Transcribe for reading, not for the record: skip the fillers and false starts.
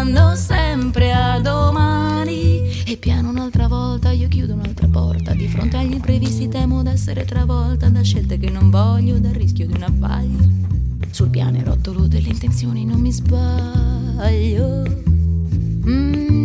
rimando sempre a domani. E piano un'altra volta io chiudo un'altra porta. Di fronte agli imprevisti temo d'essere travolta da scelte che non voglio, dal rischio di un abbaglio. Sul pianerottolo delle intenzioni non mi sbaglio.